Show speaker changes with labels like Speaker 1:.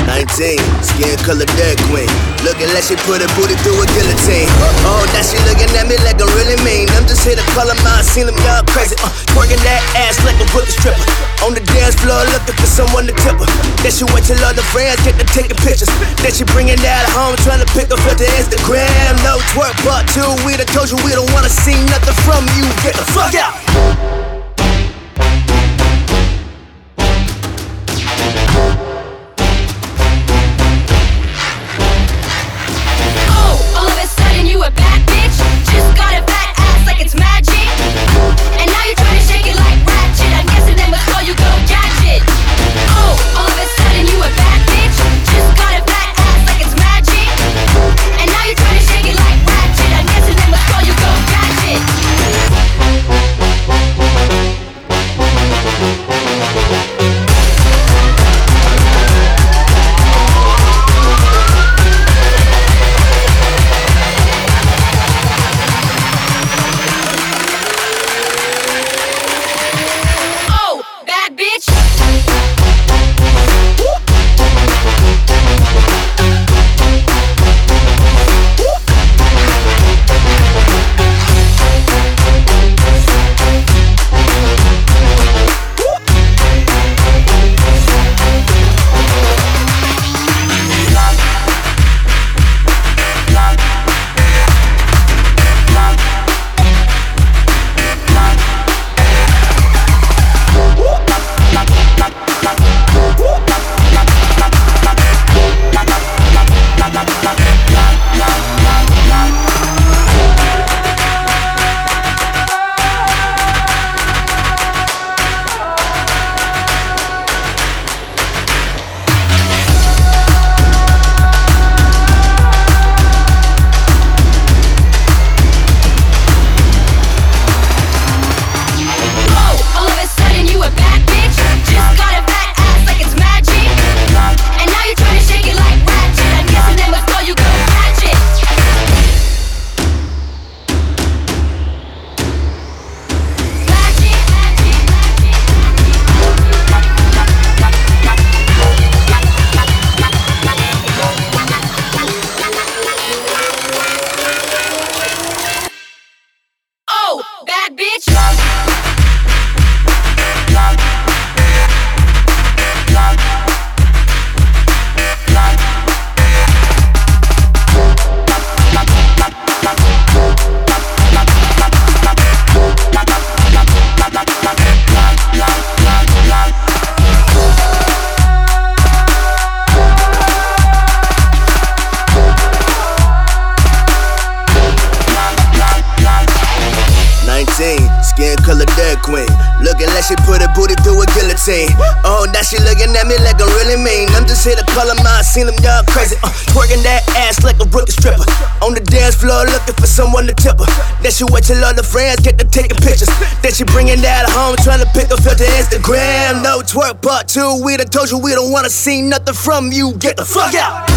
Speaker 1: 19, skin color dead queen. Looking like she put her booty through a guillotine. Oh, now she looking at me like I really mean. I'm just here to call her mine, seen them y'all crazy. Twerking that ass like a rookie stripper. On the dance floor looking for someone to tip her. Then she wait till all the friends get to taking pictures. Then she bringing that home, trying to pick up for the Instagram. No twerk part 2, we done told you we don't wanna see nothing from you. Get the fuck out.
Speaker 2: Bad bitch.
Speaker 1: 19, skin color dead queen. Looking like she put her booty through a guillotine. Oh, now she looking at me like I really mean. I'm just here to call her mine, seen them y'all crazy. Twerking that ass like a rookie stripper. On the dance floor looking for someone to tip her. Then she wait till all the friends get to taking pictures. Then she bringing that home, trying to pick up filter Instagram. No twerk part 2, we done told you we don't wanna see nothing from you. Get the fuck out.